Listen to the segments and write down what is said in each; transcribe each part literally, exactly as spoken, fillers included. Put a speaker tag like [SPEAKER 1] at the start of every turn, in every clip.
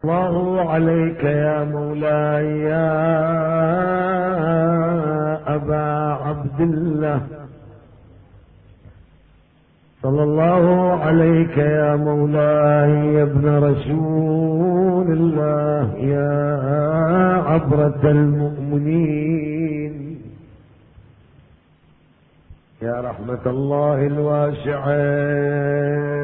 [SPEAKER 1] الله عليك يا مولاي يا أبا عبد الله، صلى الله عليك يا مولاي يا ابن رسول الله يا عبرة المؤمنين، يا رحمة الله الواسعة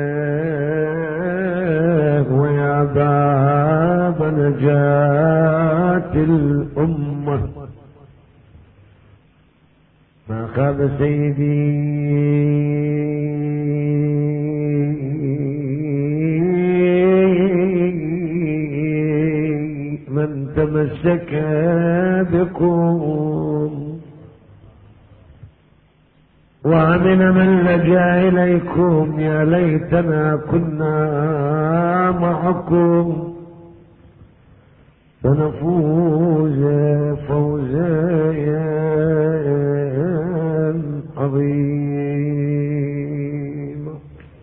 [SPEAKER 1] ويا باب نجاة الأمة. ما خاب سيدي من تمسك بكم، وامن من لجا اليكم. يا ليتنا كنا معكم فنفوز فوزا عظيما.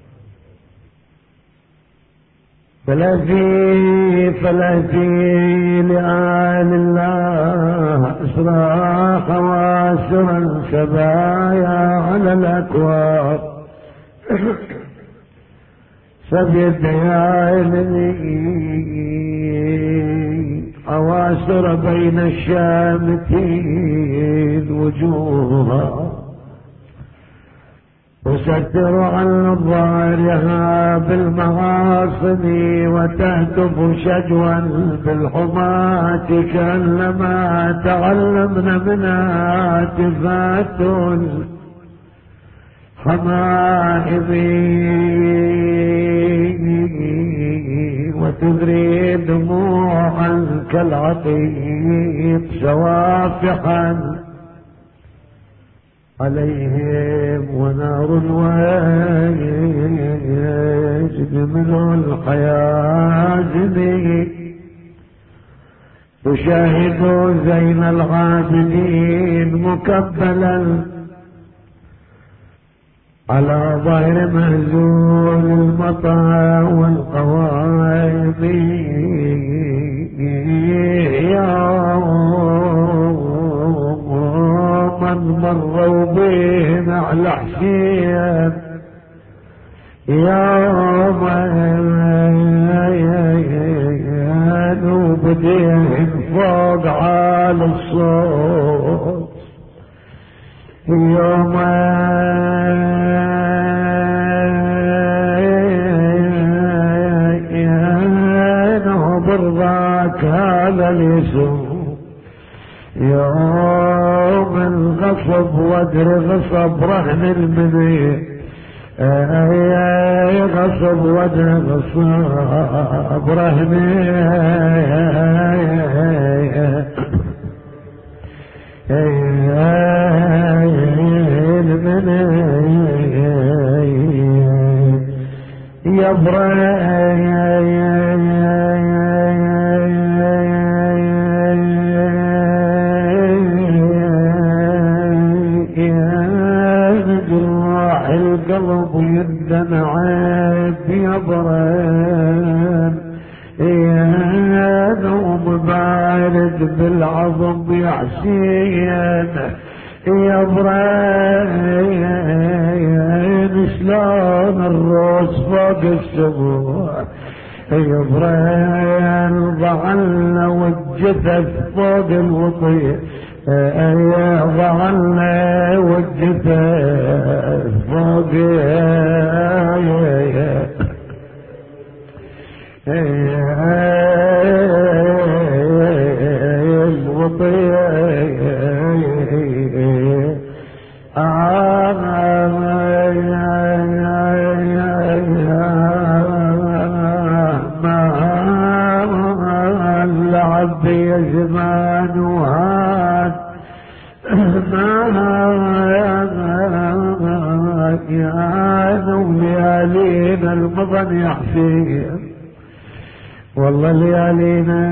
[SPEAKER 1] فلهفي فلهفي لآل الله أسرى حواسرا سبايا على الأكواب سبي الديائن حواسر بين الشامتين وجوها، وستر عن ظاهرها بالمعاصم وتهتف شجوا بالحماة كأنما تعلمنا منها تفات الحمائم، وتذري دموعا كالعطيب سوافحا عليهم ونار ويجد منه الحياجم، تشاهد زين العابدين مكبلا على ظهر مهزول المطى والقوائم. من مروا بهم على حسين يوم وبديهم فوق عالي الصوت، يوم برضاك هذا اليسوع، يوم الغصب وادري غصب رهن المنيع، اي غصب وادري غصب رهن المنيع يبرأ القلب يدمع بيبرد، يا نوم بارد بالعظم يا حسين يبرد، شلون الروس فوق السبوع يبرد، ضعلنا والجثث فوق الوطيء ضعلنا والجثث فوق الوطيء. ما اللعب يا زمان وهاد يا ليالينا المضن يا حسين، والله ليالينا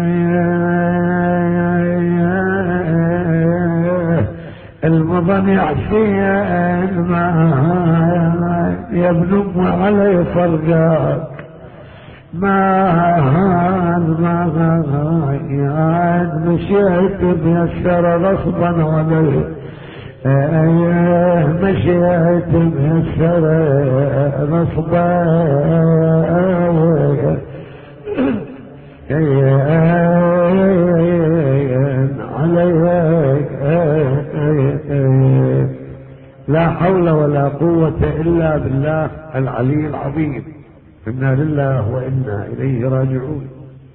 [SPEAKER 1] المضن يا حسين ما يا ابن ام علي فرقاك ما مشيت ميسر غصبا علي، مشيت ميسر غصبا عليك، لا حول ولا قوة إلا بالله العلي العظيم. إنا لله وإنا إليه راجعون.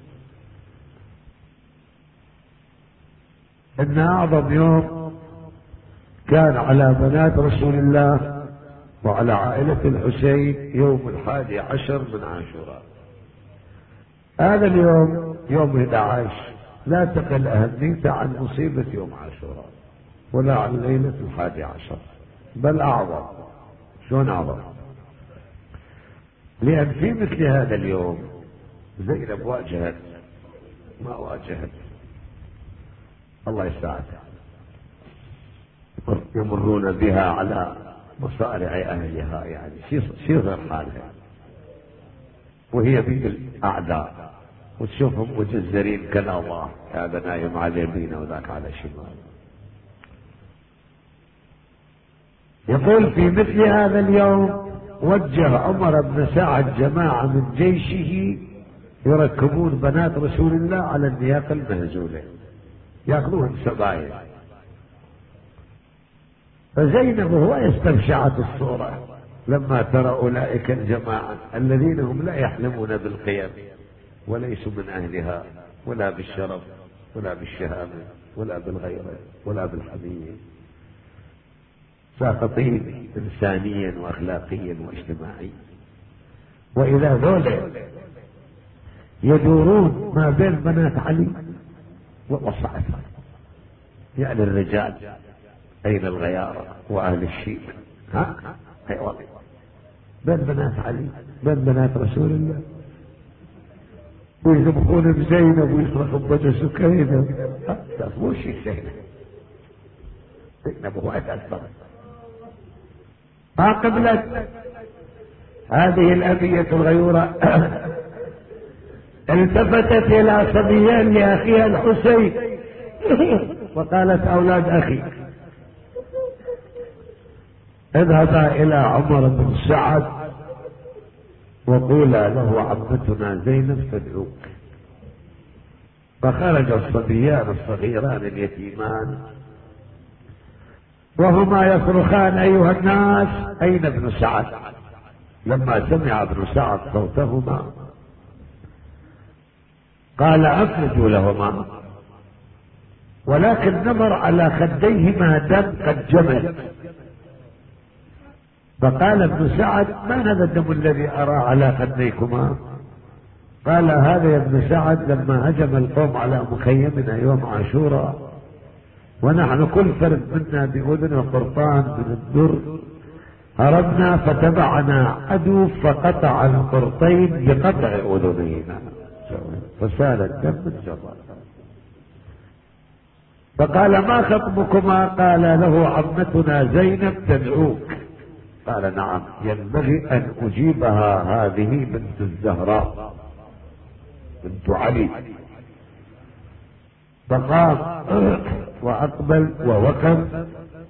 [SPEAKER 1] إن أعظم يوم كان على بنات رسول الله وعلى عائلة الحسين يوم الحادي عشر من عاشوراء. هذا اليوم يوم احد عشر لا تقل أهميته عن مصيبة يوم عاشوراء ولا عن ليلة الحادي عشر، بل أعظم. شلون أعظم؟ لأن في مثل هذا اليوم زينب واجهت ما واجهت، الله يساعدها، يمرون بها على مصارع أهلها، يعني شيء حالها، وهي بيد الأعداء وتشوفهم مجزرين كالله، هذا نايم على يمينه وذاك على شماله. يقول في مثل هذا اليوم وجه عمر بن سعد جماعة من جيشه يركبون بنات رسول الله على النياق المهزولة ياخذوهم سبايا، فزينب وهو استبشعت الصورة لما ترى أولئك الجماعة الذين هم لا يحلمون بالقيم وليسوا من أهلها ولا بالشرف ولا بالشهامة ولا بالغيرة ولا بالحمية، ساقطين إنسانيا وأخلاقيا واجتماعيا. وإذا ذولا يدورون ما بين بنات علي ووصعتها، يعني الرجال أين الغيارة وأهل الشيء؟ ها؟ هي والله بين بنات علي بين بنات رسول الله، ويذبحون بزينب ويصرخوا بوجه سكينة. مو شيء زينب، زينب هو أكبر. ما قبلت هذه الأبية الغيورة التفتت إلى صبيان لأخيها الحسين وقالت أولاد أخي اذهبا إلى عمر بن سعد وقولا له عمتنا زينب تدعوك. فخرج الصبيان الصغيران اليتيمان وهما يصرخان أيها الناس أين ابن سعد؟ لما سمع ابن سعد صوتهما قال أخرجوا لهما، ولكن نظر على خديهما دم قد جمل، فقال ابن سعد ما هذا الدم الذي أرى على خديكما؟ قال هذا يا ابن سعد لما هجم القوم على مخيمنا يوم عاشوراء ونحن كل فرد منا بأذن وقرطان من الدر، هربنا فتبعنا عدو فقطع القرطين بقطع أذنينا فسال الدم الجبل. فقال ما خطبكما؟ قال له عمتنا زينب تدعوك. قال نعم ينبغي أن أجيبها، هذه بنت الزهراء بنت علي. فقام وأقبل ووقف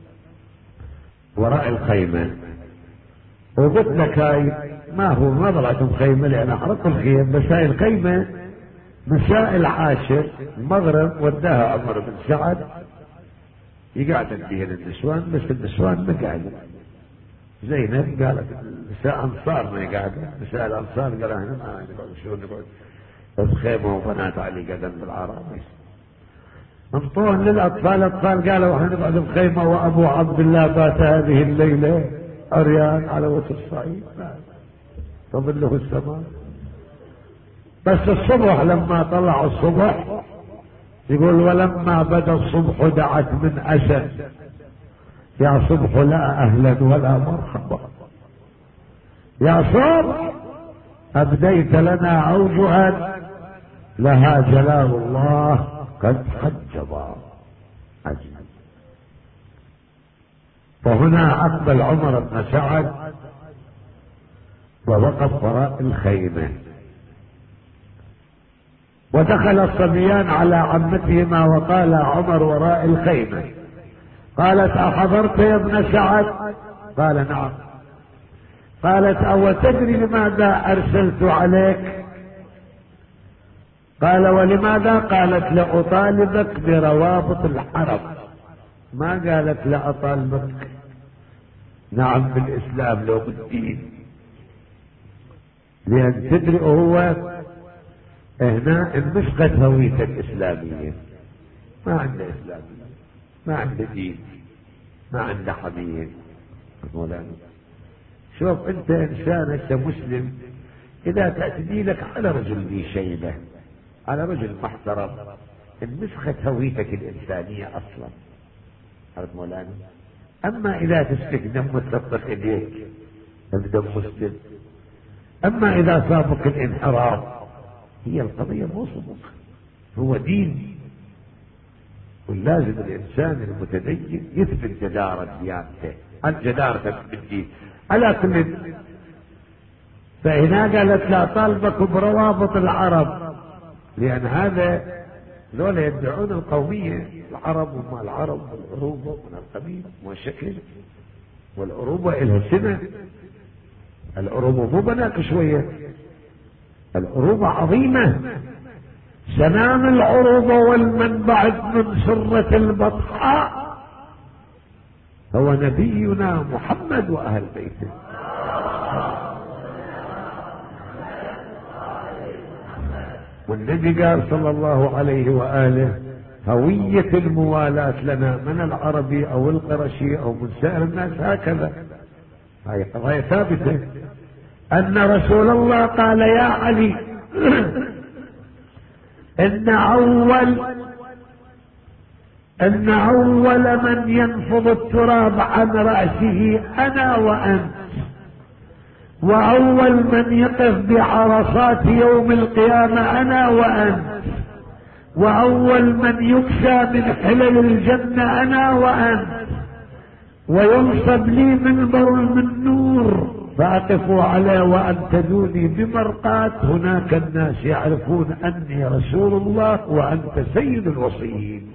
[SPEAKER 1] وراء الخيمة، وقلت لك هاي ما هو ما طلعتم خيمة لأن أحرقوا الخيم، بس هاي الخيمة مساء العاشر المغرب وداها عمر بن سعد يقعدن بها النسوان، بس النسوان ما قاعدة. زينب قالت نساء أنصار ما يقعدن، نساء الأنصار قالوا احنا ما نقعد شو نقعد بس خيمة وبنات علي قعدن بالعرب. انطوهن للأطفال، الأطفال قالوا احنا نقعد بخيمة وأبو عبد الله بات هذه الليلة عريان على وجه الصعيد تظله السماء. بس الصبح لما طلع الصبح يقول ولما بدا الصبح دعت من أسد يا صبح لا أهلا ولا مرحبا، يا صبح أبديت لنا أوجها لها جلال الله قد حجبا عجيب. فهنا أقبل عمر بن سعد ووقف وراء الخيمة ودخل الصبيان على عمتهما وقال عمر وراء الخيمة. قالت أحضرت يا ابن سعد؟ قال نعم. قالت أو تدري لماذا أرسلت عليك؟ قال ولماذا؟ قالت لأطالبك بروابط الحرم، ما قالت لأطالبك نعم بالإسلام لو بالدين، لأن تدري هو هنا انمسكت هويته الإسلامية، ما عنده إسلامية، ما عنده دين، ما عنده حمية. مولانا شوف انت انسان انت مسلم، اذا تعتدي لك على رجل ذي شيبة، على رجل محترم، انمسخت هويتك الانسانية اصلا. عرفت مولانا؟ اما اذا تسفك دم وتلطخ ايديك بدم مسلم، اما اذا صابك الانحراف، هي القضية مو صدق، هو دين، ولازم الانسان المتدين يثبت جدارة ديانته عن جدارته بالدين. على كل، فهنا قالت لا طالبك بروابط العرب، لان هذا ذولا يدعون القومية، العرب وما العرب والعروبة من القبيل والشكل، والعروبة إلها سنة، العروبة مو بناك شوية، العروبة عظيمة، سنام العروبة والمنبع من سرة البطحاء هو نبينا محمد وأهل بيته. والنبي قال صلى الله عليه وآله هوية الموالاة لنا من العربي أو القرشي أو من سائر الناس هكذا، هاي قضايا ثابتة. أن رسول الله قال يا علي إن أول ان اول من ينفض التراب عن رأسه انا وانت، واول من يقف بعرصات يوم القيامة انا وانت، واول من يكسى من حلل الجنة انا وانت، وينصب لي منبر من نور فاقفوا عليه وانتدوني بمرقات، هناك الناس يعرفون اني رسول الله وانت سيد الوصيين.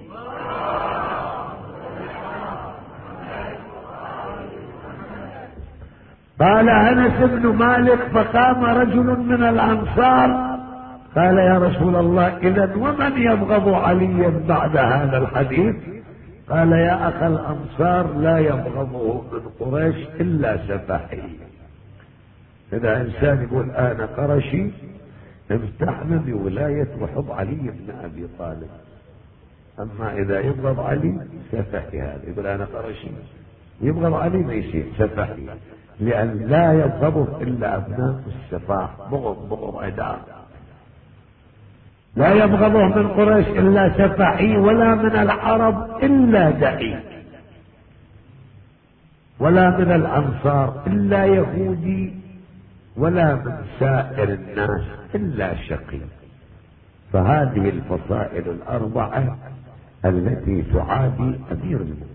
[SPEAKER 1] قال انس بن مالك فقام رجل من الانصار قال يا رسول الله اذا ومن يبغض عليا بعد هذا الحديث؟ قال يا اخ الانصار لا يبغضه من قريش الا سفحي. اذا انسان يقول انا قرشي امتحن بولاية وحب علي بن ابي طالب، اما اذا يبغض علي سفحي، هذا يقول انا قرشي يبغض علي ما يصير سفحي، لأن لا يبغضه إلا أبناء السفاح، بغض بغض أداء، لا يبغضه من قريش إلا سفحي، ولا من العرب إلا دعي، ولا من الأنصار إلا يهودي، ولا من سائر الناس إلا شقي. فهذه الفصائل الأربعة التي تعادي أمير المؤمنين.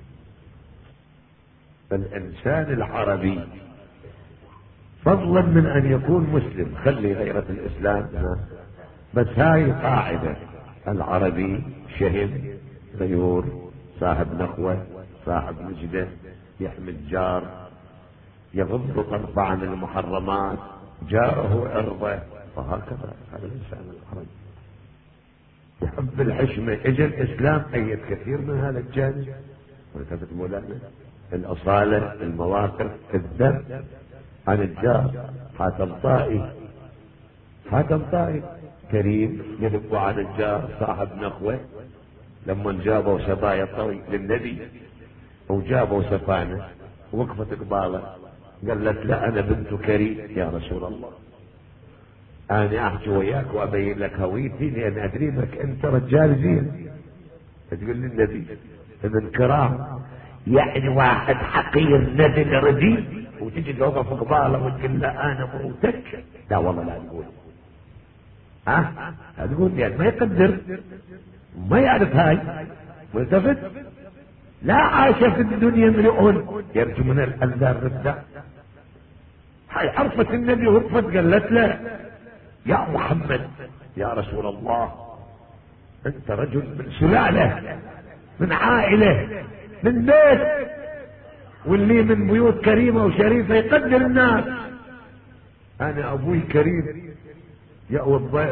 [SPEAKER 1] فالإنسان العربي فضلا من أن يكون مسلم، خلي غيرة الإسلام بس هاي قاعدة، العربي شهم غيور صاحب نخوة صاحب نجدة يحمي الجار يغض طرفه عن المحرمات جاره عرضه، فهكذا هذا الإنسان العربي يحب الحشمة. اجى الإسلام أيد كثير من هذا الجانب، ولتفت مولانا الأصالة المواقف الذب عن الجار. حاتم طائي حاتم طائي كريم يذب عن الجار صاحب نخوة، لما جابوا سبايا طوي للنبي وجابوا سفانة وقفت قباله قالت لا انا بنت كريم يا رسول الله، انا احكي وياك وابين لك هويتي لان ادري بك انت رجال زين. تقول للنبي ابن كرام يعني واحد حقير نذل رديء وتجي توقف قباله وتقول له انا موتك؟ لا والله لا تقول، ها لا تقول، يعني ما يقدر ما يعرف هاي ملتفت. لا عاش في الدنيا امرؤ يرجو من الانذار ردة. هاي عرفت النبي وقفت قالت له يا محمد يا رسول الله انت رجل من سلالة من عائلة من بيت، واللي من بيوت كريمة وشريفة يقدر الناس، انا ابوي كريم يأوي الضيف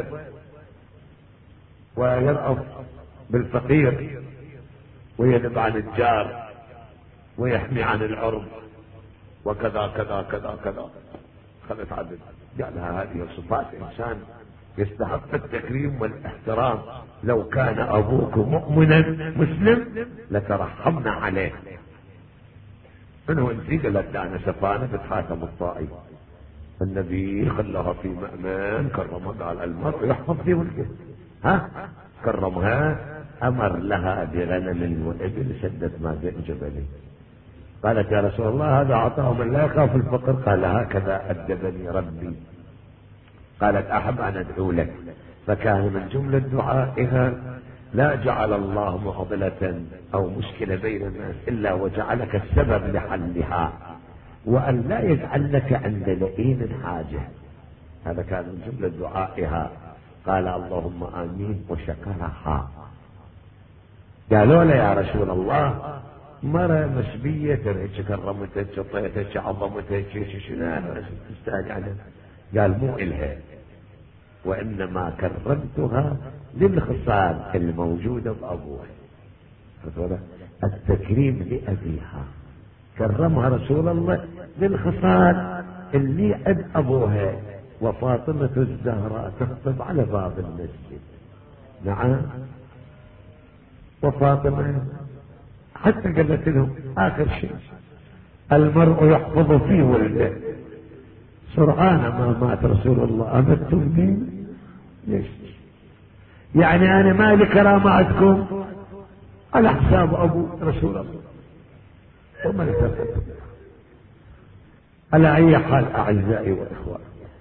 [SPEAKER 1] ويرأف بالفقير وينب عن الجار ويحمي عن العرض وكذا كذا كذا كذا. خلت عدد قالها هذه صفات انسان يستحق التكريم والاحترام، لو كان ابوك مؤمنا مسلم لترحمنا عليه. منه انت قالت انا سفانة بتحاكم الطائف، النبي خلها في مأمان كرمها، قال المرء يحفظ في ولده، ها كرمها، امر لها بغنم وابل سدت ما بين جبلين. قالت يا رسول الله هذا عطاء من لا يخاف الفقر، قال هكذا أدبني ربي. قالت احب ان ادعو لك، فكان من جملة دعائها لا جعل الله معضلة او مشكلة بين الناس الا وجعلك السبب لحلها، وان لا يجعل لك عند لئيم حاجة. هذا كان من جملة دعائها. قال اللهم امين وشكرها. قالوا له يا رسول الله مرة مسبية ترهج كرمتك شطيتك عظمتك شنو تستاهل عليه؟ قال مو إلها، وإنما كرمتها للخصال الموجودة بأبوها. التكريم لأبيها، كرمها رسول الله للخصال اللي عند أبوها. وفاطمة الزهراء تخطب على باب المسجد، نعم، وفاطمة حتى قالت لهم آخر شيء المرء يحفظ في ولده، سرعان ما مات رسول الله أمدتم بي ليش؟ يعني أنا ما لي كرامة عندكم على حساب أبو رسول الله وما التفت. على أي حال أعزائي وإخواني،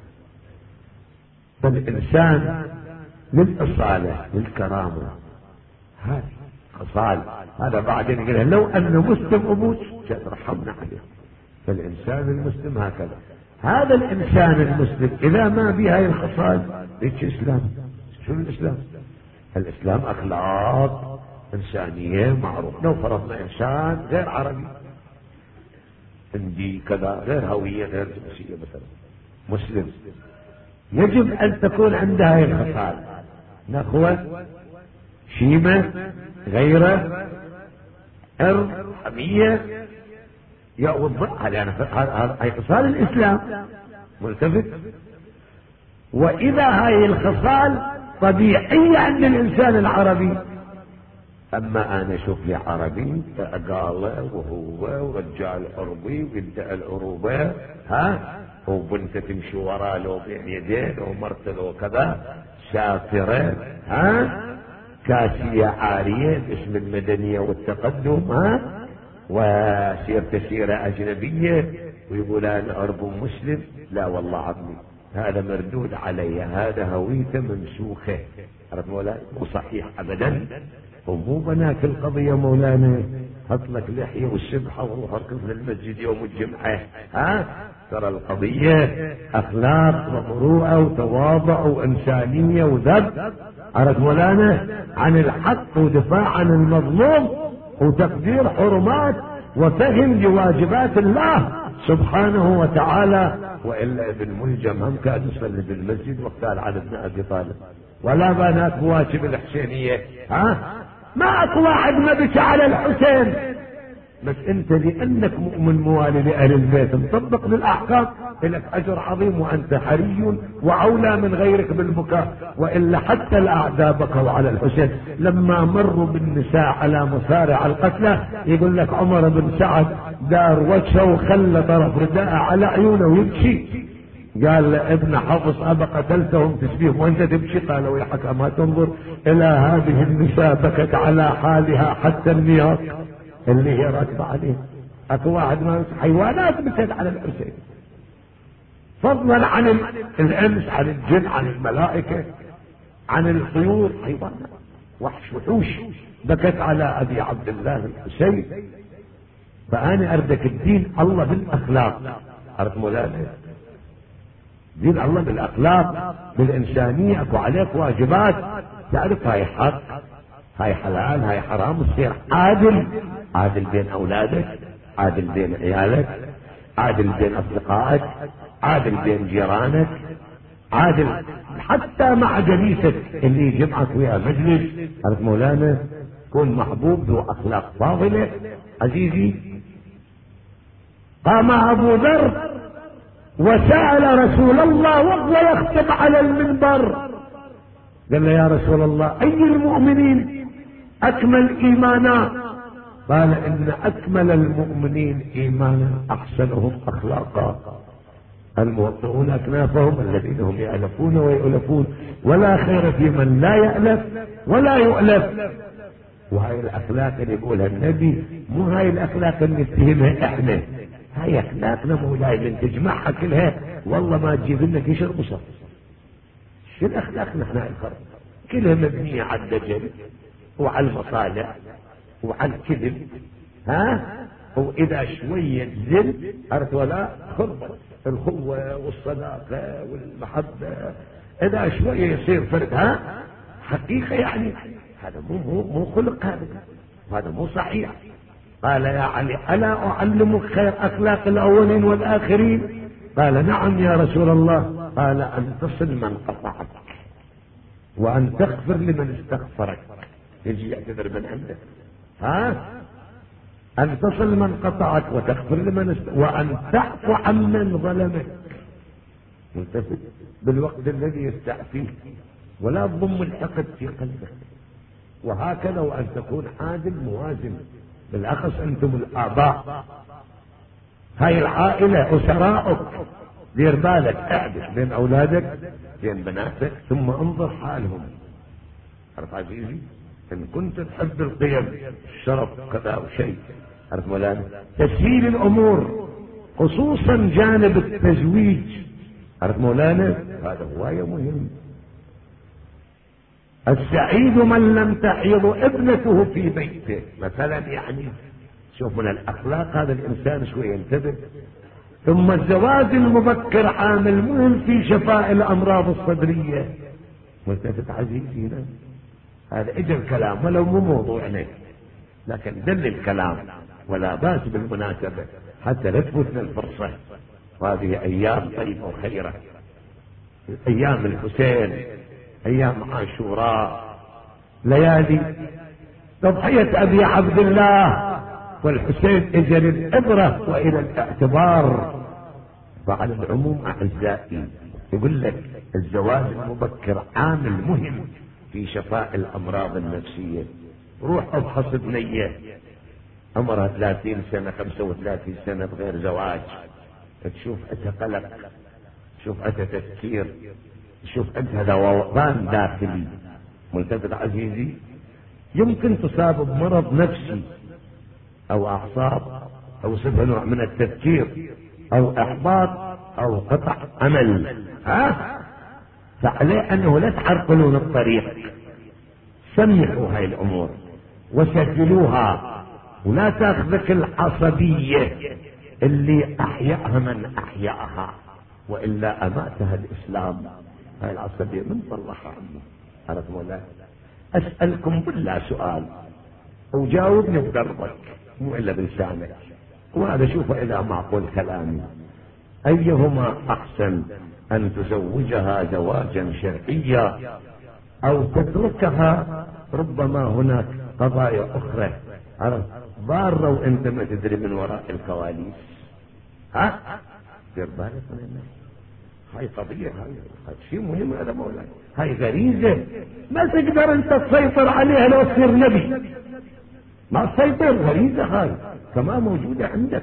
[SPEAKER 1] فالإنسان للأصالة للكرامة هذه خصال. هذا بعدين يقول لو أن مسلم أبوك ترحمنا عليه. فالإنسان المسلم هكذا. هذا الإنسان المسلم إذا ما بهاي الخصال ليش إسلام؟ شو الإسلام؟ الإسلام أخلاق إنسانية معروف. لو فرضنا إنسان غير عربي هندي كذا غير هوية غير جنسية مثلا مسلم، يجب أن تكون عندها هاي الخصال: نخوة، شيمة، غيرة، أرض، حمية، يأوض. هذا هاي خصال الإسلام ملتفت. وإذا هاي الخصال طبيعية عند الإنسان العربي، أما أنا شوف لي عربي عقاله وهو ورجال عربي ويدعي العروبة، ها، وبنت تمشي وراه لو بين يدين ومرته وكذا، سافرة، ها، كاسية عارية باسم المدنية والتقدم، ها، وسيرة سيرة أجنبية، ويقول أنا عرب مسلم. لا والله عظمي، هذا مردود علي، هذا هويته ممسوخة. عرفت مولانا؟ مو صحيح أبدا. ومو بنات القضية مولانا حط لك لحية والسبحة وروح اركض للمسجد يوم الجمعة، ها، ترى القضية أخلاق ومروءة وتواضع وإنسانية وذب، عرفت مولانا، عن الحق ودفاع عن المظلوم وتقدير حرمات وفهم لواجبات الله سبحانه وتعالى. وإلا ابن ملجم هم كان يصلي بالمسجد واختار على ابن أبي طالب، ولا بنات بواجب الحسينية، ها، ما اكو واحد ما بكى على الحسين. بس انت لانك مؤمن موالي لاهل البيت مطبق للاحكام لك اجر عظيم، وانت حري واولى من غيرك بالبكاء. والا حتى الاعداء بكوا على الحسين لما مروا بالنساء على مصارع القتلى. يقول لك عمر بن سعد دار وجهه وخلى طرف رداءه على عيونه ويبكي. قال ابن حفص ابا قتلتهم تشبيه وانت تبكي؟ قال ويحك ما تنظر الى هذه النساء بكت على حالها حتى النياق اللي هي راكبه عليه. اكو واحد ما حيوانات بكت على الحسين، فضلا عن الانس، عن الجن، عن الملائكه، عن الطيور، حيوانات وحش وحوش بكت على ابي عبد الله الحسين. فانا اردك الدين الله بالاخلاق، عرفت مولانا؟ دين الله بالاخلاق بالانسانيه، اكو عليك واجبات تعرف هاي حق هاي حلال هاي حرام، تصير عادل، عادل بين اولادك، عادل بين عيالك، عادل بين اصدقائك، عادل بين جيرانك، عادل حتى مع جليسك اللي يجمعك ويا مجلس. عرفت مولانا؟ كن محبوب ذو اخلاق فاضله. عزيزي، قام ابو ذر وسأل رسول الله وهو يخطب على المنبر، قال له يا رسول الله اي المؤمنين اكمل ايمانا؟ قال ان اكمل المؤمنين ايمانا احسنهم اخلاقا، الموطئون اكنافهم الذين هم يألفون ويؤلفون، ولا خير في من لا يألف ولا يؤلف. وهاي الاخلاق اللي يقولها النبي مو هاي الاخلاق اللي نتهمها احنا، هاي اخلاقنا مولاي من تجمعها كلها والله ما تجيب لنا قشر بصر. شو الاخلاق نحن الخرب كلها مبنيه على الدجل وعلى المصالح وعلى الكذب، ها؟ واذا شويه زل عرفت ولا خربت الخوه والصداقه والمحبه، اذا شويه يصير فرد ها حقيقه، يعني هذا مو مو مو خلق، هذا هذا مو صحيح. قال يا علي الا اعلمك خير اخلاق الاولين والاخرين؟ قال نعم يا رسول الله. قال ان تصل من قطعك وان تغفر لمن استغفرك، يجي يعتذر من عندك، ها؟ ان تصل من قطعك وتغفر لمن است... وان تعفو عمن ظلمك، ملتفت بالوقت الذي يستعفيه، ولا تضم الحقد في قلبك. وهكذا وان تكون عادل موازن، بالاخص انتم الاباء، هاي العائله اسراءك، دير بالك اعدل بين اولادك بين بناتك، ثم انظر حالهم. عرف عزيزي؟ ان كنت تحب القيم الشرف كذا وشيء، عرف مولانا؟ تسهيل الامور خصوصا جانب التزويج، عرف مولانا؟ هذا هوايه مهم. السعيد من لم تحيض ابنته في بيته مثلا، يعني شوف من الاخلاق هذا الانسان شوي ينتبه. ثم الزواج المبكر عامل مهم في شفاء الامراض الصدريه. ملتفت عزيزي؟ هذا اجى الكلام ولو مو موضوعنا، لكن دل الكلام ولا باس بالمناسبه حتى لا تفوتنا الفرصه. وهذه ايام طيبه وخيره، ايام الحسين، ايام عاشوراء، ليالي تضحية ابي عبد الله والحسين اجل العبرة والى الاعتبار. فعلى العموم اعزائي يقول لك الزواج المبكر عامل مهم في شفاء الامراض النفسية. روح ابحث بنية عمرها ثلاثين سنة خمسة وثلاثين سنة بغير زواج، تشوف انت قلق، تشوف انت تفكير، شوف انت هذا وضان داخلي. ملتفت عزيزي؟ يمكن تصاب بمرض نفسي او اعصاب او صفة نوع من التفكير او احباط او قطع امل، ها؟ فعليه انه لا تعرقلون الطريق، سمحوا هاي الامور وسجلوها، ولا تاخذك العصبية اللي احياها من احياها، والا اماتها الاسلام. هاي العصبية من طلعها عنه. عرفت مولاي؟ اسألكم بالله سؤال وجاوبني بدربك مو الا بلسانك، وهذا شوفه اذا معقول كلامي. ايهما احسن، ان تزوجها زواجا شرعيا او تتركها؟ ربما هناك قضايا اخرى عرفت ضارة وانت ما تدري من وراء الكواليس. ها دير بالك من الناس، هاي قضية، هاي هاي شيء مهم هذا مولاي، هاي غريزة ما تقدر انت تسيطر عليها لو تصير نبي، ما تسيطر، غريزة هاي كما موجودة عندك.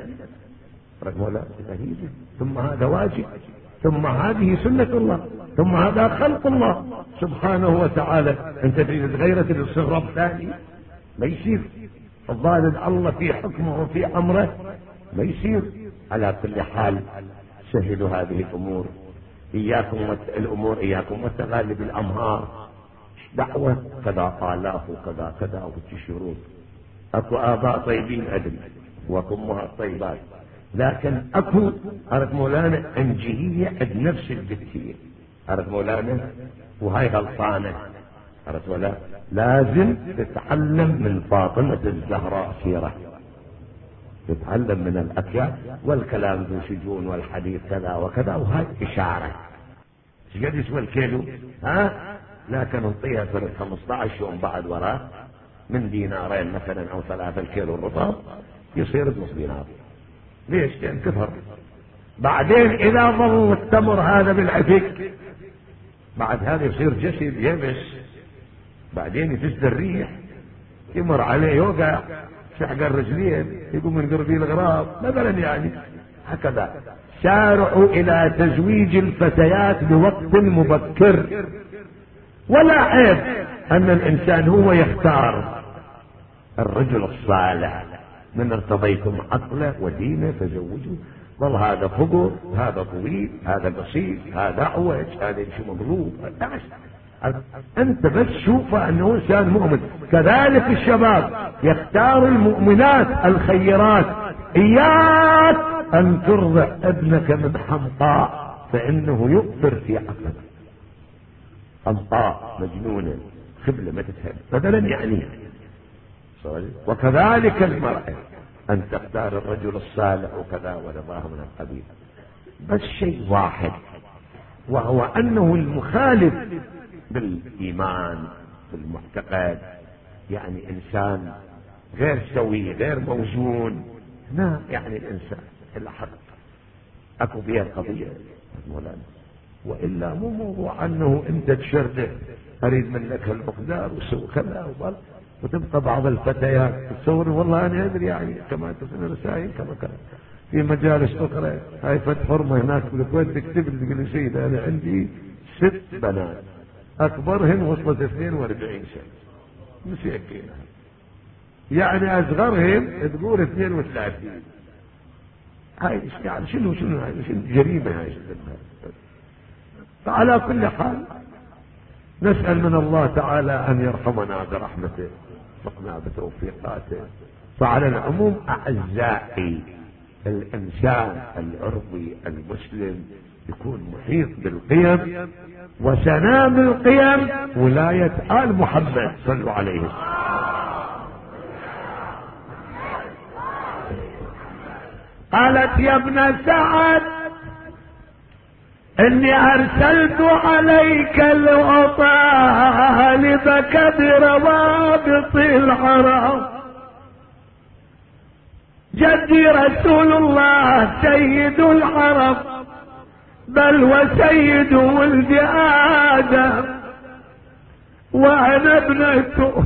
[SPEAKER 1] رد مولاي غريزة، ثم هذا واجب، ثم هذه سنة الله، ثم هذا خلق الله سبحانه وتعالى. انت تريد تغيرة الاستغراب ثاني ما يصير، الظالم الله في حكمه وفي امره ما يصير. على كل حال سهلوا هذه الامور، اياكم الامور اياكم وتغالب الامهار، دعوة كذا آلاف وكذا كذا وشي شروط. اكو اباء طيبين ادري واكو امهات طيبات،
[SPEAKER 2] لكن اكو عرف مولانا انجيلية بنفس البتية، عرف مولانا، وهاي غلطانة، عرفت ولا؟ لازم تتعلم من فاطمة الزهراء سيرة، تتعلم من الأكياس والكلام ذو شجون والحديث كذا وكذا، وهاي إشارة. ايش قد يسوى الكيلو؟ ها؟ لكن نعطيها في خمسة عشر يوم بعد وراه من دينارين مثلا أو ثلاثة الكيلو الرطب يصير بنص دينار. ليش؟ لأن كثر. بعدين إذا ظل التمر هذا بالعفك بعد هذا يصير جسد يبس، بعدين يفز الريح يمر عليه يوقع شحق الرجلين يقوم من قربي الغراب مثلا، يعني هكذا. سارعوا الى تزويج الفتيات بوقت مبكر، ولا عيب ان الانسان هو يختار الرجل الصالح، من ارتضيتم عقله ودينه فزوجوا. والله هذا فقر، هذا طويل، هذا قصير، هذا اعوج، هذا يمشي مقلوب، انت بس شوفه انه انسان مؤمن. كذلك الشباب يختار المؤمنات الخيرات. اياك ان ترضع ابنك من حمقاء فانه يؤثر في عقلك. حمقاء مجنونة خبلة ما تفهم بدلا يعني. وكذلك المرأة ان تختار الرجل الصالح وكذا ورضاه من القبيل. بس شيء واحد، وهو انه المخالف بالايمان بالمعتقد، يعني انسان غير سوي غير موزون، هنا يعني الانسان الحق اكو بها القضية مولانا. والا مو موضوع انه انت تشرده اريد منك هالمقدار وسوي كذا وبل، وتبقى بعض الفتيات تصور والله انا ادري يعني كما تسمع رسائل كما كان في مجالس اخرى، هاي فتح حرمه هناك بالكويت تكتب لي تقول لي سيد انا عندي ست بنات اكبرهن وصلت اثنين واربعين سنه مسيكينها، يعني اصغرهن تقول اثنين وثلاثين. هاي يعني شنو شنو هاي شنو جريمه هاي. فعلى كل حال نسأل من الله تعالى ان يرحمنا برحمته وفقنا بتوفيقاته. فعلى العموم اعزائي الانسان العربي المسلم يكون محيط بالقيم، وسنام القيم ولاية آل محمد صلوا عليه. قالت يا ابن سعد اني ارسلت عليك لاطالبك بروابط الحرام. جدي رسول الله سيد الحرم، بل وسيد ولد آدم، وانا ابنته.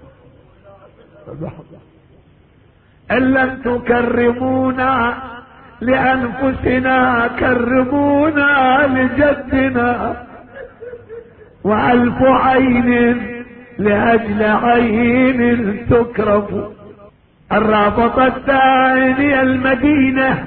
[SPEAKER 2] ان لم تكرمونا لانفسنا كرمونا لجدنا، والف عين لاجل عين تكرم. الرابطة الثانية المدينة،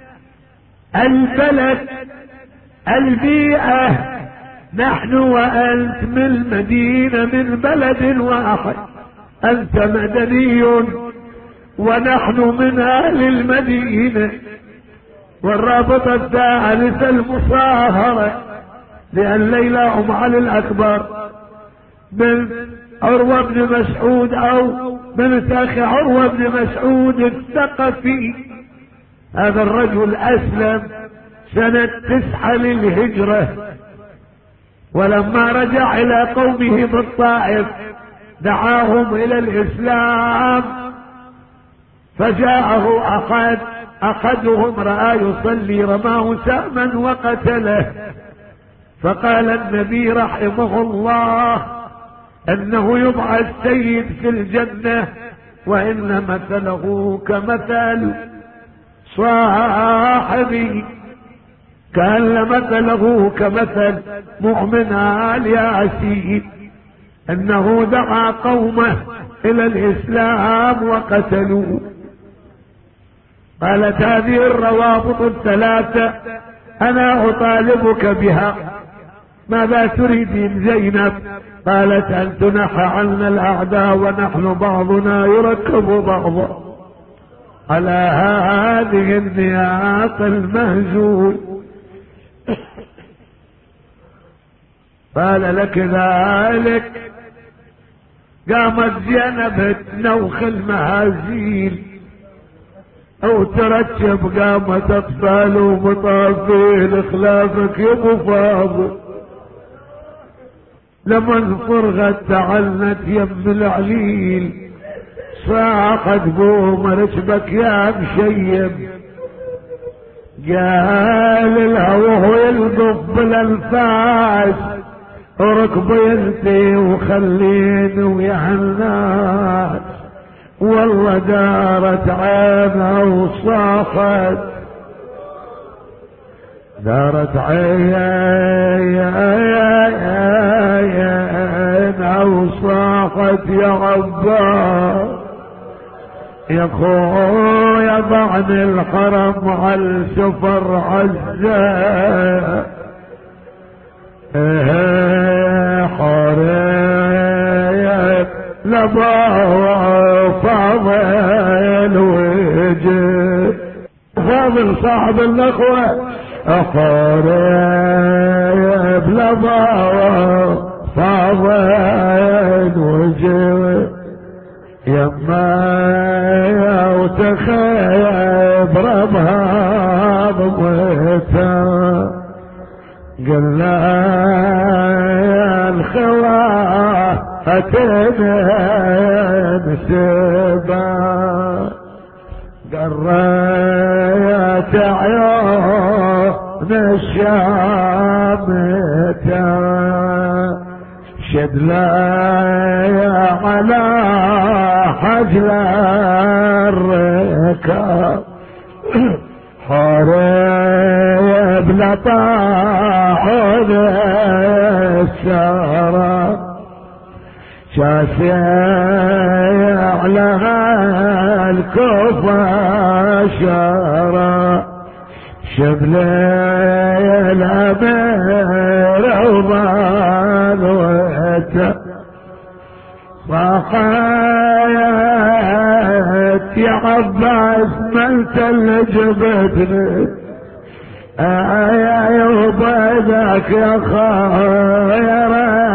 [SPEAKER 2] البلد، البيئة. نحن وأنت من المدينة من بلد واحد، أنت مدني ونحن من أهل المدينة. والرابطة الثالثة المصاهرة، لأن ليلى أم علي الأكبر من عروة بن مسعود أو من أخي عروة بن مسعود الثقفي. هذا الرجل أسلم سنة تسعة للهجرة، ولما رجع إلى قومه بالطائف دعاهم إلى الإسلام، فجاءه أحد أحدهم رأى يصلي رماه سهما وقتله، فقال النبي رحمه الله انه يبعث سيد في الجنة، وان مثله كمثل صاحبي، كان مثله كمثل مؤمن آل ياسين، انه دعا قومه الى الاسلام وقتلوه. قالت هذه الروابط الثلاثة انا اطالبك بها، ماذا تريدين زينب؟ قالت ان تنحى عنا الاعداء ونحن بعضنا يركب بعضا.
[SPEAKER 1] على هذه النياط المهزول. قال لك ذلك قامت زينب تنوخ المهازيل او ترتب، قامت اطفال ومطافيل خلافك يا ابو فاضل. لمن فرغت تعلنت يم العليل، صاحت بوم ركبك يا مشيب. قال لها وهو يلقف بالانفاس، ركبي انتي وخليني ويا الناس. والله دارت عينها وصاحت، دارت عينها وصاحت يا عباس يا خويا بعد الحرم على السفر عزة. ايه حريم لبا فاضل وجه فاضل صاحب الاخوة، حريم لبا فاضل وجه يما وتخيب ربها ضمتها. قلنا الخواه نسبا، قريت عيون الشامتا، شدلا على حجل الركاب. حارب لطاعون السارة، شاسع لها الكوفة شارة. شبل الأمير وضال وتا، صاحت يا عباس ملت اللي جبتني. يا وبيدك يا خير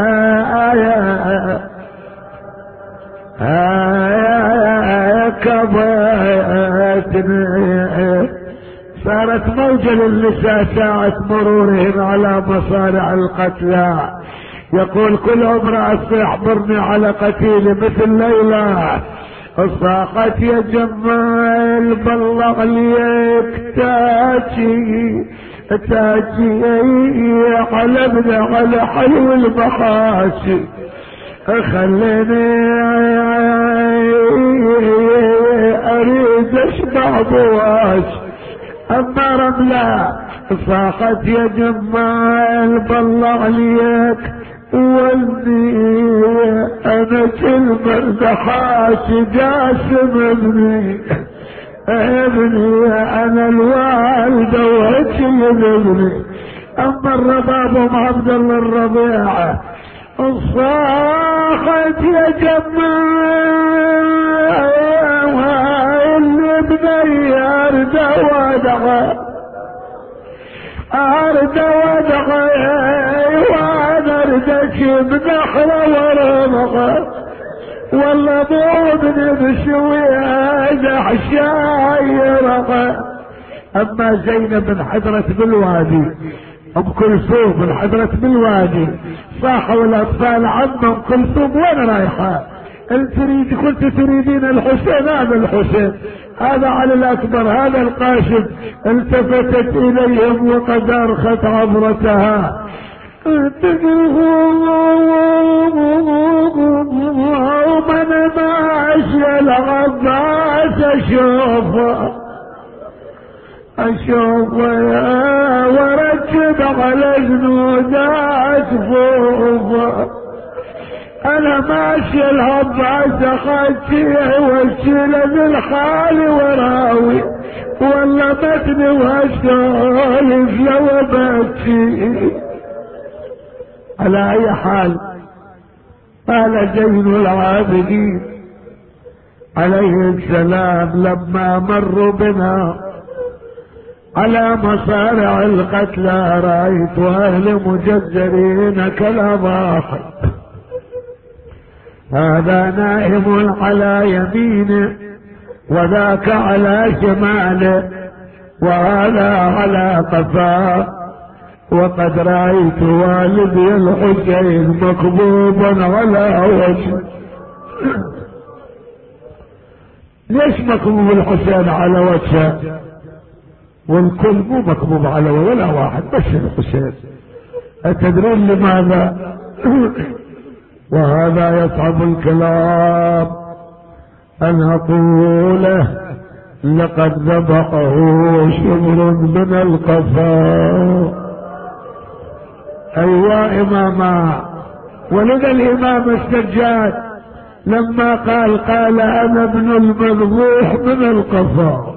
[SPEAKER 1] كبتني. صارت موجة للنساء ساعة مرورهم على مصارع القتلى، يقول كل امرأة يحضرني على قتيلي مثل ليلى. صاقت يا جمال بلغ ليك تاجي تاجي على ابن على حلو المحاشي. خليني اريد اشبع بواش اما رملة. صاقت يا جمال بلغ ليك ولدي انا كل مردحاش جاسم ابني ابني انا الوالدة وهجي ابني. اما الرباب ام عبد الله الربيعة صاحت يا جمال اللي ابني ارد ودعه ارد ودعه وانا اردك بنحرة ورمغة. والله مو ابني بشوية حشايرغة. اما زينب انحدرت بالوادي، ام كلثوم انحدرت بالوادي، صاحوا الاطفال عم ام كلثوم وين رايحة؟ انت تريد كنت تريدين الحسين، هذا الحسين هذا علي الاكبر هذا القاشم. التفتت اليهم وقد ارخت عبرتها. ومن ماشي العباس اشوفه اشوفه وركب على جنودات فوقه. انا ماشي العباس اخذتيه واشيله بالحال وراوي. والله متني وهالسولف لو بكي. على اي حال قال زين العابدين عليه السلام لما مروا بنا على مصارع القتلى رأيت أهل مجزرين كالأضاحي، هذا نائم على يمينه وذاك على شماله وهذا على قفاه، وقد رأيت والدي الحسين مكبوبا على وجهه. ليش مكبوب الحسين على وجهه والكل مو مكبوب على ولا واحد بس الحسين؟ أتدرون لماذا؟ وهذا يصعب الكلام أن أقوله، لقد ذبحه شبر من القفا. أيوا إماما. ولذا الإمام السجاد لما قال قال أنا ابن المذبوح من القفا.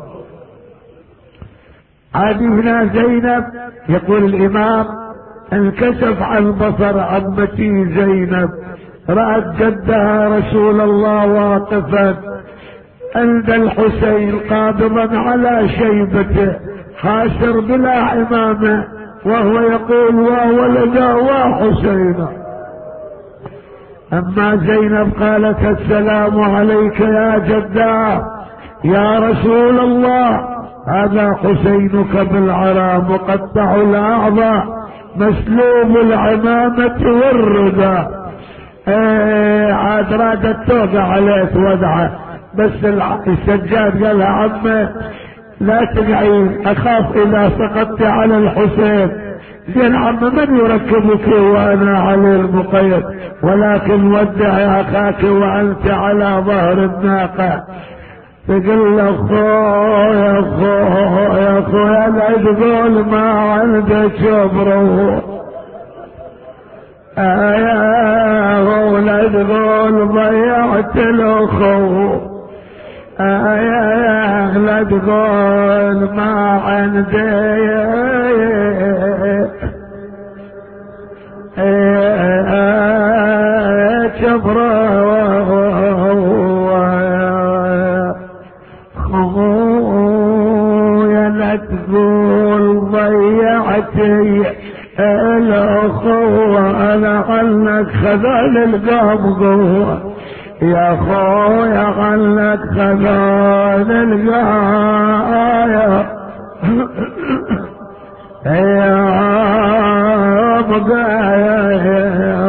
[SPEAKER 1] عاد هنا زينب يقول الإمام انكشف عن بصر عمتي زينب، رأت جدها رسول الله واقفا عند الحسين قابضا على شيبته حاسر بلا عمامه، وهو يقول وولدا وحسينا. اما زينب قالت السلام عليك يا جدا يا رسول الله، هذا حسينك بالعرى مقطع الاعضاء مسلوب العمامة والردى. ايه عاد رادت توقع عليه توضعه، بس السجاد قال لها عمه لا تقعين اخاف اذا سقطت على الحسين. زين عم من يركبك وانا على المقيد، ولكن ودعي اخاك وانت على ظهر الناقه. تقول له خويا خويا خويا لا تقول ما عندك شبره، يا لا تقول ضيعت الاخو، يا لا تقول ما عندي شبره، خويا لا تقول ضيعتي الاخوة، انا عنك خذال القام قوة يا خويا عنك خذال القاية يا بقايا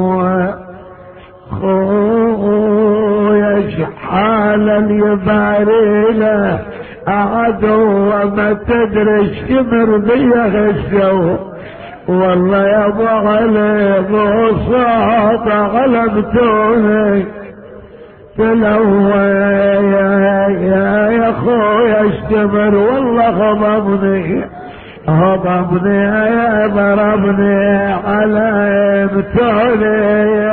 [SPEAKER 1] خويا شحالا يباري له عدو ما تدري شمر بيه الشو، والله يا ابو علي بوساط غلبتوني تلوى يا يا يا خويا اشتمر والله غضبني هضبني يا ضربني على بتوني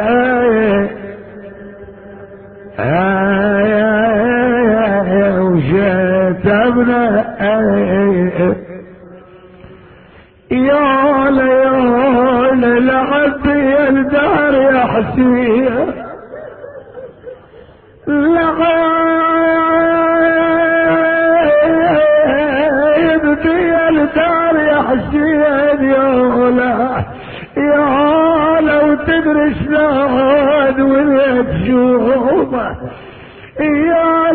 [SPEAKER 1] يا وجيت ابنه يا ليال لعبي الدار يا حسين، لعبي الدار يا حسين يا ولا يا لو تدري شلون ولا تشوفه يا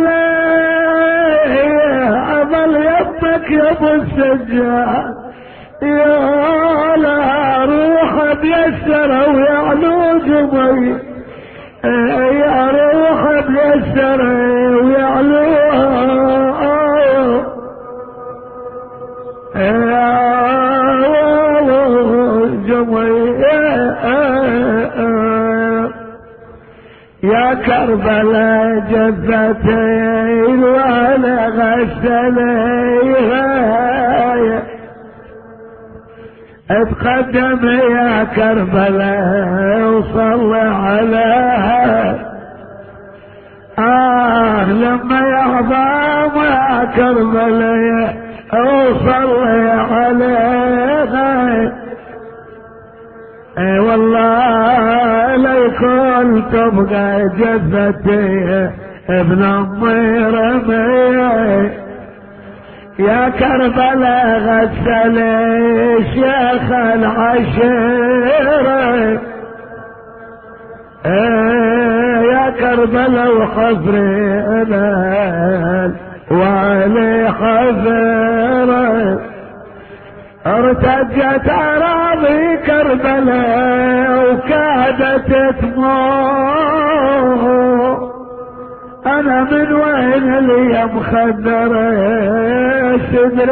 [SPEAKER 1] ليه اظل يمك يا ابو السجاد، يا لا روح بيسر ويعلو جبي، يا روح بيسر ويعلو جبي يا كربلاء جفتين وانا غسليها، اتقدم يا كربلاء وصل عليها، اه لما يعظم يا كربلاء وصل عليها، اي والله لا يكون تبقى جثتي ابن الضيرمي يا كربلاء غسل شيخ العشيرة يا كربلاء وحفري أنا وعلي حفرة ارتجت اراضي كربلاء وكادت تموت انا من وين اللي مخدرة صدر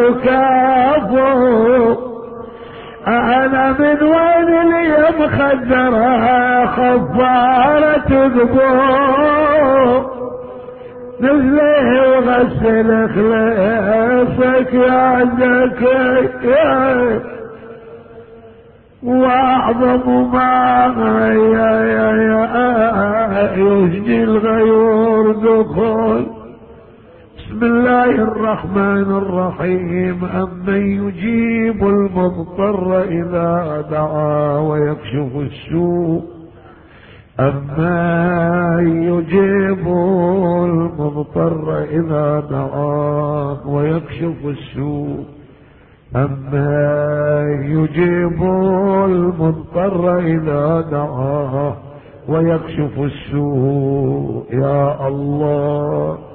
[SPEAKER 1] وكافو انا من وين اللي مخدرة خفارة ذبوح نزله وغسل خلاصك يا زكي واعظم ما يا يا يا يسجي الغيور دخول. بسم الله الرحمن الرحيم. أمن يجيب المضطر إذا دعا ويكشف السوء أما يجيب المضطر إذا دعاه ويكشف السوء أما يجيب المضطر إذا دعاه ويكشف السوء. يا الله